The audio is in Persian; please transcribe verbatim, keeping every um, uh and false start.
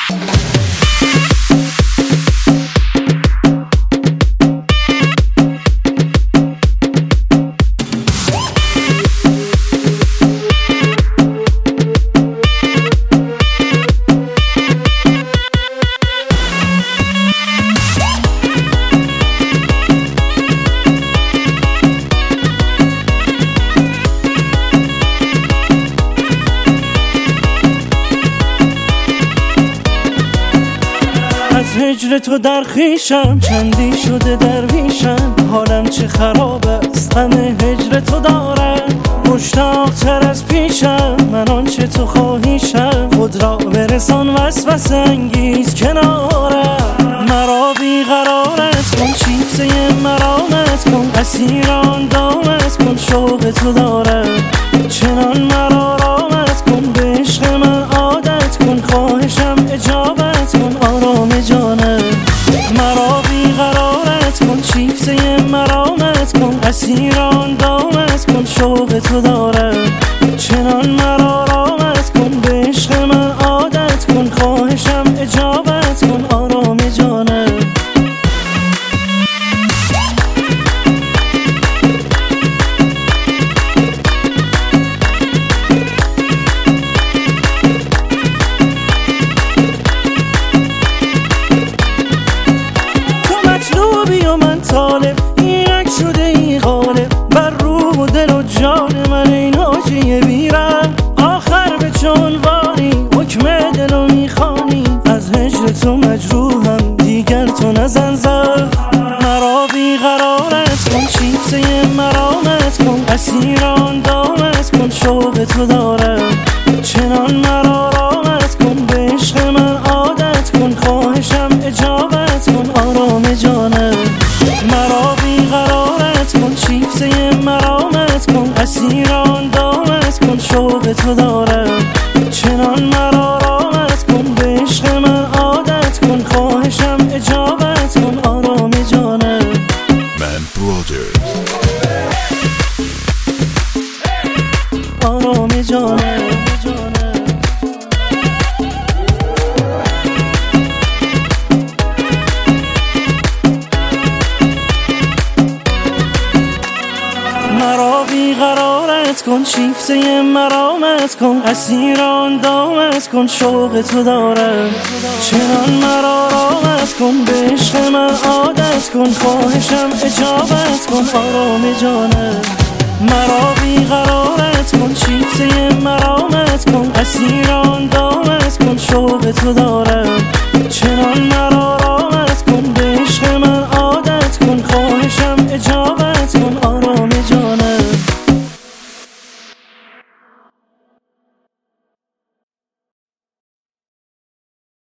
از هجر تو در خویشم چندی شده درویشم، حالم چه خراب است غم هجر تو دارم. مشتاق تر از پیشم من آنچه تو خواهیشم، خود را برسان وسوسه انگیز کنارم. مرا بیقرارت کن، شیفته مرامت کن، اسیر آن دامت کن، شوق تو دارم. چنان مرا رامت کن، به عشق من عادت کن، خواهشم اجابت کن آرام جانم. مرا بیقرارت کن، شیفته مرامت کن، اسیر آن دامت کن، شوق تو دارم. چنان مرا رامت کن، به عشق من عادت کن، خواهشم اجابت کن آرام جانم. طالب اینک شده ای غالب بر روح و دل و جان من، این حاجی بیرم آخر به چنوانی حکم دلو میخوانی. از هجر تو مجروحم دیگر تو نزن زخم. مرا بیقرارت کن، شیفته مرامت کن، اسیر آن دامت کن، شوق تو دارم. چنان مرا رامت کن، به عشق من عادت کن، خواهشم اجابت کن آرام جانم. مرا بیقرارت کن، شیفته مرامت کن، اسیر آن دامت کن، شوق تو دارم. چنان مرا رامت کن، به عشق من عادت کن، خواهشم اجابت کن آرام جانم. من برادرز آرام جانم. مرا بیقرارت کن، شیفته مرامت کن، اسیر آن دامت کن، شوق تو دارم. چنان مرا رامت کن، به عشق من عادت کن، خواهشم اجابت کن آرام جانم. مرا بیقرارت کن، شیفته مرامت کن، اسیر آن دامت کن، شوق تو دارم.